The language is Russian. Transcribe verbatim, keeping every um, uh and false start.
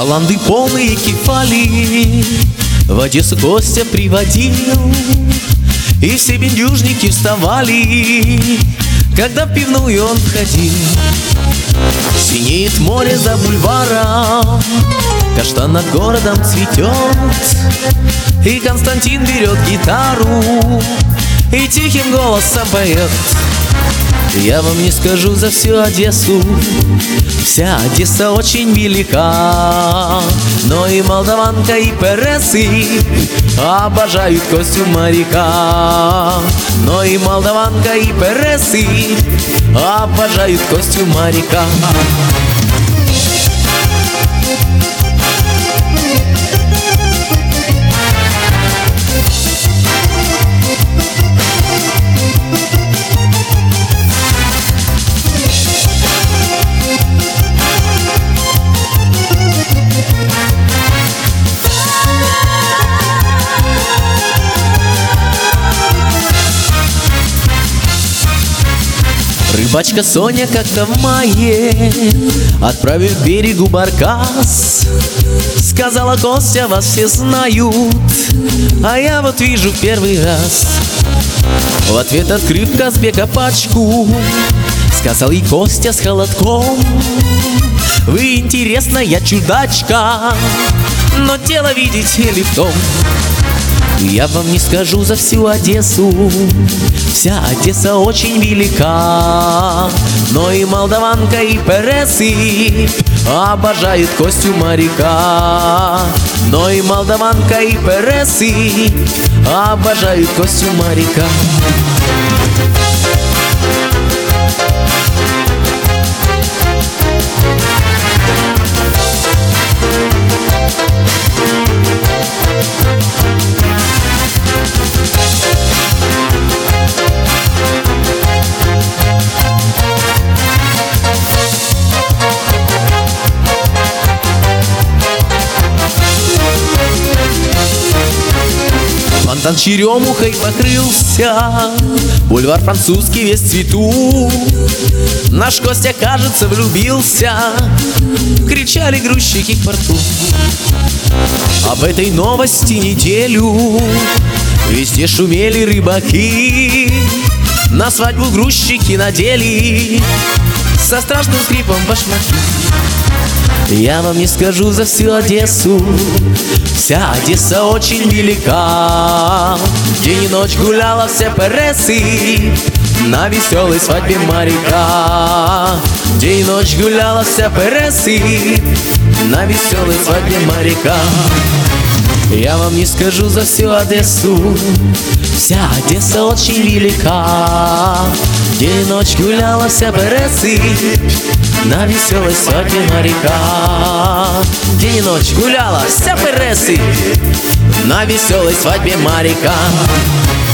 баланды полные кефали в Одессу Костя приводил, и все бендюжники вставали, когда в пивную он входил. Синеет море за бульваром, каштан над городом цветет, и Константин берет гитару и тихим голосом поет. Я вам не скажу за всю Одессу, вся Одесса очень велика, но и молдаванка, и пересы обожают Костю моряка. Но и молдаванка, и пересы обожают Костю моряка. Рыбачка Соня как-то в мае, отправив к берегу баркас, сказала: Костя, вас все знают, а я вот вижу в первый раз. В ответ, открыв Казбека пачку, сказал ей Костя с холодком: вы интересная чудачка, но дело, видите ли, в том, я вам не скажу за всю Одессу, вся Одесса очень велика, но и молдаванка, и пересы обожают Костю моряка. Но и молдаванка, и пересы обожают Костю моряка. Фонтан черемухой покрылся, бульвар французский весь в цвету. Наш Костя, кажется, влюбился, кричали грузчики к порту. Об этой новости неделю везде шумели рыбаки, на свадьбу грузчики надели со страшным скрипом башмаки. Я вам не скажу за всю Одессу, вся Одесса очень велика, день и ночь гуляла вся пересы на веселой свадьбе моряка. День и ночь гуляла вся пересы на веселой свадьбе моряка. Я вам не скажу за всю Одессу, вся Одесса очень велика, день и ночь гуляла вся пересы на веселой свадьбе моряка. День и ночь гуляла вся пересы на веселой свадьбе моряка.